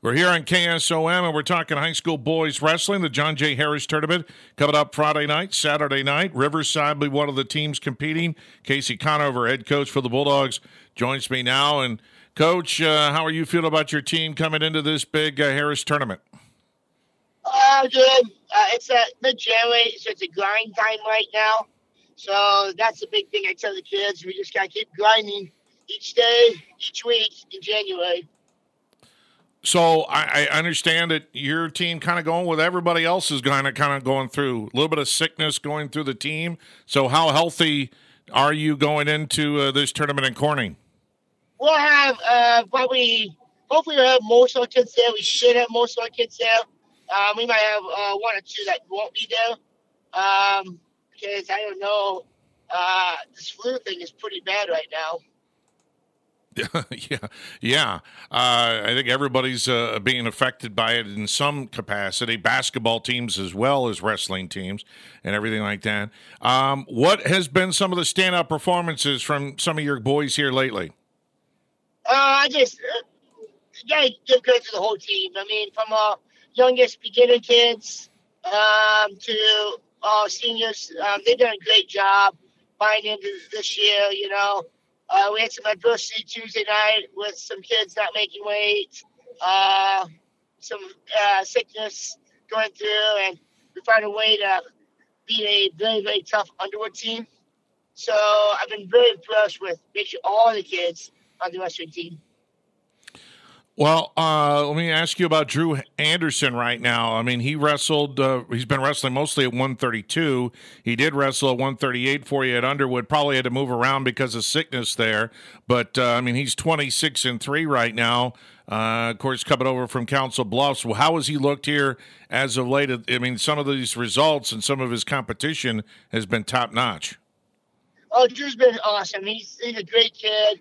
We're here on KSOM, and we're talking high school boys wrestling, the John J. Harris Tournament coming up Friday night, Saturday night. Riverside will be one of the teams competing. Casey Conover, head coach for the Bulldogs, joins me now. And, Coach, how are you feeling about your team coming into this big Harris Tournament? Good. It's mid-January, so it's a grind time right now. So that's the big thing I tell the kids. We just got to keep grinding each day, each week in January. So I understand that your team kind of going with everybody else is kind of going through a little bit of sickness going through the team. So how healthy are you going into this tournament in Corning? We'll have hopefully we'll have most of our kids there. We should have most of our kids there. We might have one or two that won't be there because I don't know. This flu thing is pretty bad right now. Yeah. I think everybody's being affected by it in some capacity. Basketball teams as well as wrestling teams and everything like that. What has been some of the standout performances from some of your boys here lately? I just gotta give credit to the whole team. I mean, from our youngest beginner kids to our seniors, they've done a great job buying into this year. You know. We had some adversity Tuesday night with some kids not making weight, some sickness going through, and we found a way to beat a very, very tough Underwood team. So I've been very impressed with basically all the kids on the wrestling team. Well, let me ask you about Drew Anderson right now. I mean, he wrestled, he's been wrestling mostly at 132. He did wrestle at 138 for you at Underwood. Probably had to move around because of sickness there. But, I mean, he's 26-3 right now. Of course, coming over from Council Bluffs. Well, how has he looked here as of late? I mean, some of these results and some of his competition has been top-notch. Oh, Drew's been awesome. He's a great kid,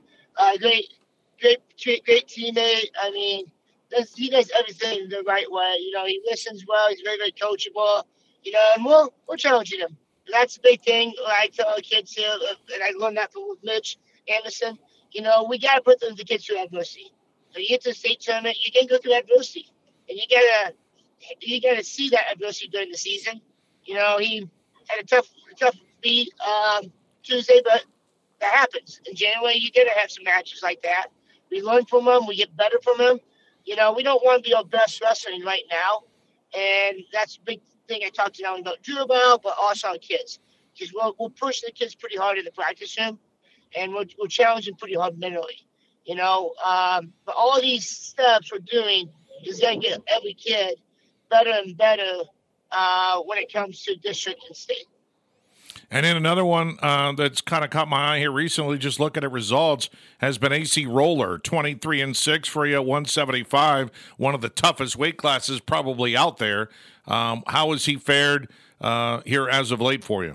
great teammate. I mean, he does everything the right way. You know, he listens well. He's very, very coachable. You know, and we're challenging him. And that's the big thing. I tell the kids here, and I learned that from Mitch Anderson. You know, we got to put the kids through adversity. So you get to the state tournament, you can go through adversity, and you gotta see that adversity during the season. You know, he had a tough beat Tuesday, but that happens in January. You gotta have some matches like that. We learn from them. We get better from them. You know, we don't want to be our best wrestling right now. And that's a big thing I talked to them about Drew about, but also our kids. Because we'll push the kids pretty hard in the practice room, and we'll challenge them pretty hard mentally. You know, but all of these steps we're doing is going to get every kid better and better when it comes to district and state. And then another one that's kind of caught my eye here recently, just looking at results, has been AC Roller, 23-6 for you at 175, one of the toughest weight classes probably out there. How has he fared here as of late for you?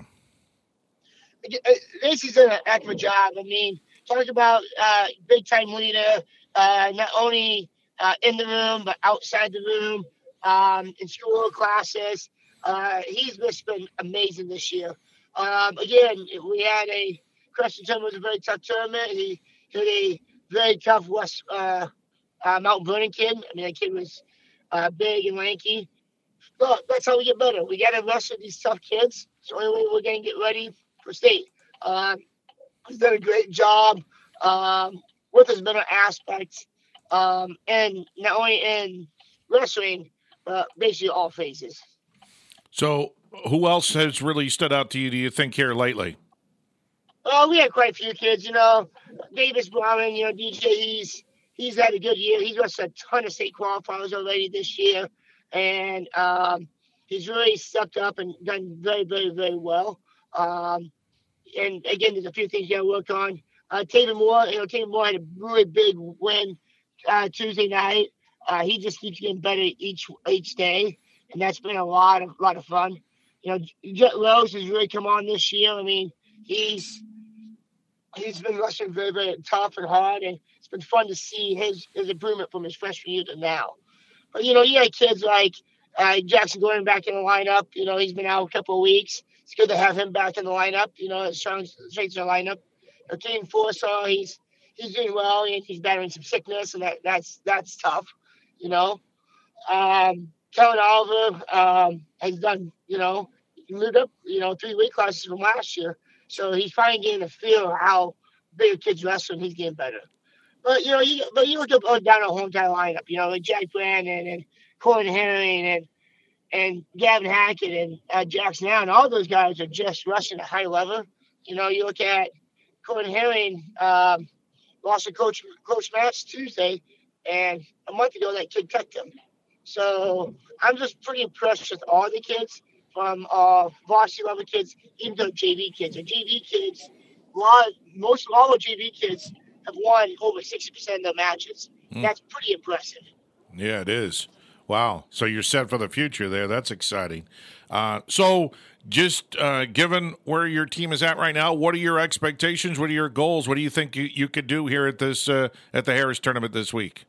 AC's done an heck of a job. I mean, talk about big-time leader, not only in the room but outside the room, in school classes. He's just been amazing this year. Again, we had a Crescent tournament, was a very tough tournament. He had a very tough West Mount Vernon kid. I mean, that kid was big and lanky. But that's how we get better. We got to wrestle these tough kids. It's the only way we're going to get ready for state. He's done a great job with his mental aspects, and not only in wrestling, but basically all phases. So, who else has really stood out to you, do you think, here lately? We had quite a few kids, you know. Davis Brown, you know, DJ, he's had a good year. He's wrestled a ton of state qualifiers already this year. And he's really stepped up and done very, very, very well. And, again, there's a few things you got to work on. Taven Moore had a really big win Tuesday night. He just keeps getting better each day. And that's been a lot of fun. You know, Jet Rose has really come on this year. I mean, he's been wrestling very, very tough and hard, and it's been fun to see his improvement from his freshman year to now. But, you know, you had kids like Jackson Gordon back in the lineup. You know, he's been out a couple of weeks. It's good to have him back in the lineup, you know, straight to the lineup. King Forsaw, he's doing well, and he's battling some sickness, and that's tough. You know, Kellen Oliver has done. He moved up. 3 weight classes from last year, so he's finally getting a feel of how big a kid's wrestling. He's getting better. But you look up down a hometown lineup. Like Jack Brandon and Corey Herring and Gavin Hackett and Jackson Allen. All those guys are just wrestling at a high level. You look at Corey Herring, lost to Coach Match Tuesday, and a month ago that kid cut them. So I'm just pretty impressed with all the kids from varsity level kids, even the JV kids. The JV kids, all the JV kids have won over 60% of their matches. That's pretty impressive. Yeah, it is. Wow. So you're set for the future there. That's exciting. So just given where your team is at right now, what are your expectations? What are your goals? What do you think you could do here at this at the Harris tournament this week?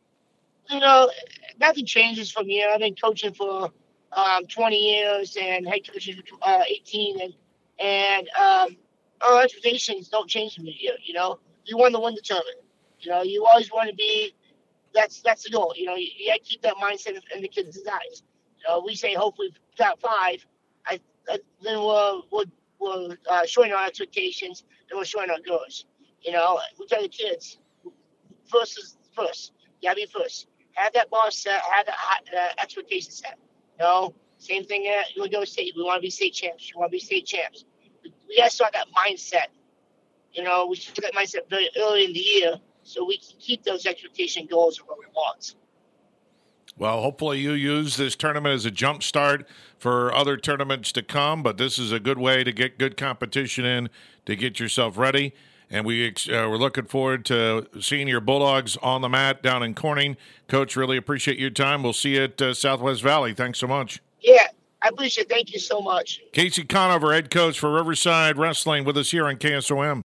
Nothing changes from here. I've been coaching for 20 years and head coaching for 18, and our expectations don't change from here. You want to win the tournament. You always want to be. That's the goal. You got to keep that mindset in the kids' eyes. We say hopefully top 5. Then we're showing our expectations and we're showing our goals. We tell the kids, first is first. You got to be first. Have that bar set. Have the expectation set. Same thing at Illinois State. We want to be state champs. We want to be state champs. We got to start that mindset. We should get that mindset very early in the year so we can keep those expectation goals of what we want. Well, hopefully you use this tournament as a jump start for other tournaments to come, but this is a good way to get good competition in, to get yourself ready. And we're looking forward to seeing your Bulldogs on the mat down in Corning. Coach, really appreciate your time. We'll see you at Southwest Valley. Thanks so much. Yeah, I appreciate it. Thank you so much. Casey Conover, head coach for Riverside Wrestling, with us here on KSOM.